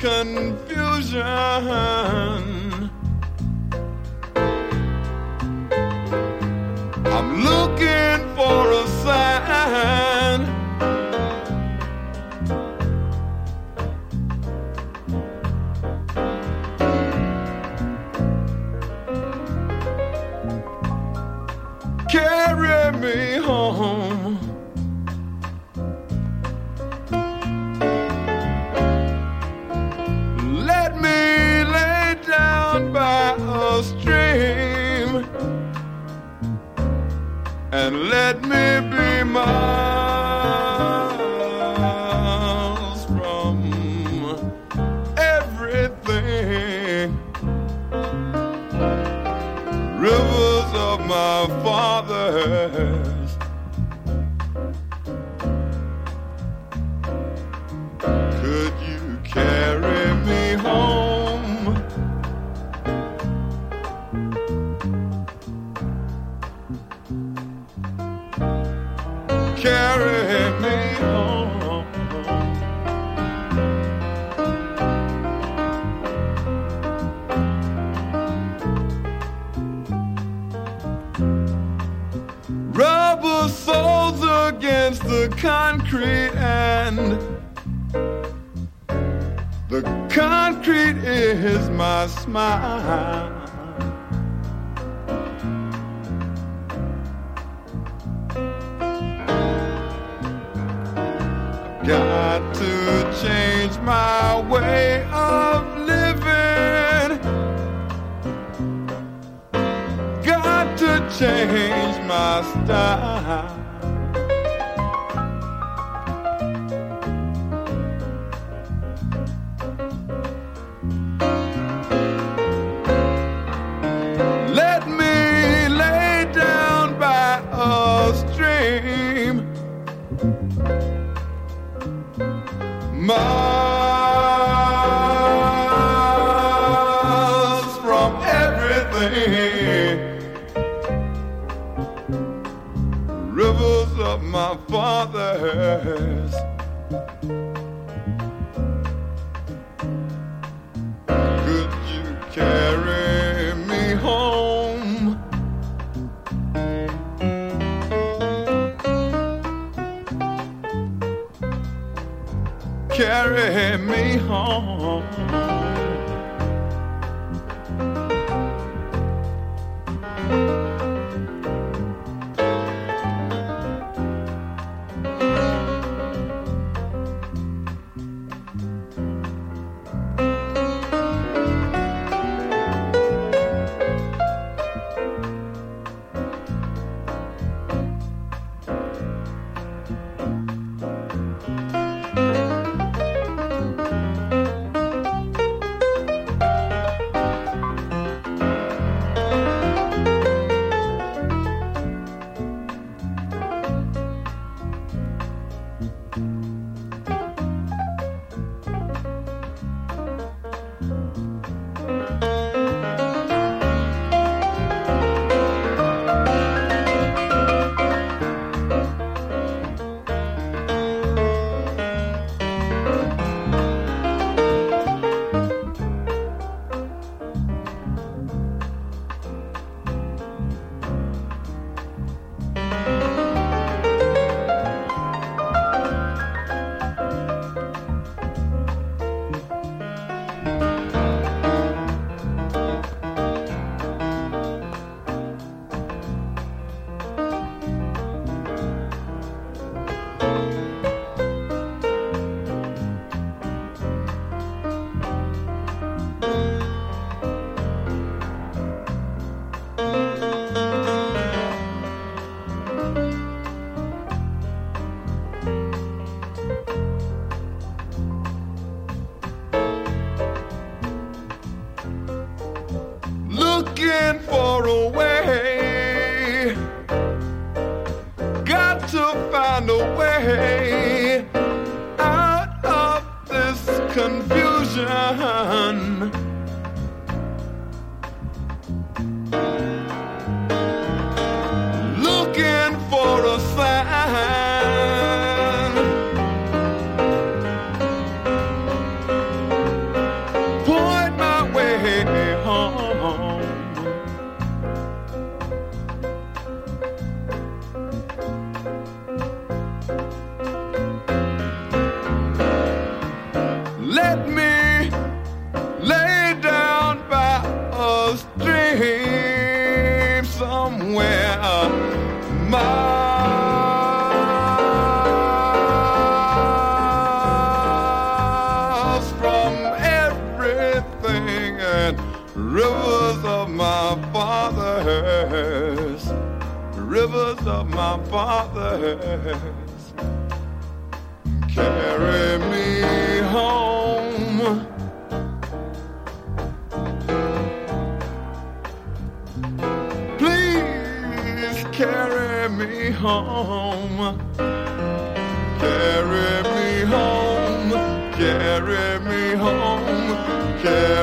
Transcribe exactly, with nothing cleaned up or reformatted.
confusion. I'm looking for a sign. Carry me home. Let me lay down by a stream and let me be miles from everything. Rivers of my fathers, could you carry me home? Carry me home. Rubber soles against the concrete, and the concrete is my smile. Got to change my way of living. Got to change my style. Let me lay down by a stream, miles from everything. Rivers of my fathers, could you carry me home? Carry me home. Looking for a way, got to find a way out of this confusion. Looking for a sign. let me lay down by a stream somewhere. Miles from everything and rivers of my fathers, rivers of my fathers, carry me home. Please carry me home, carry me home, carry me home, carry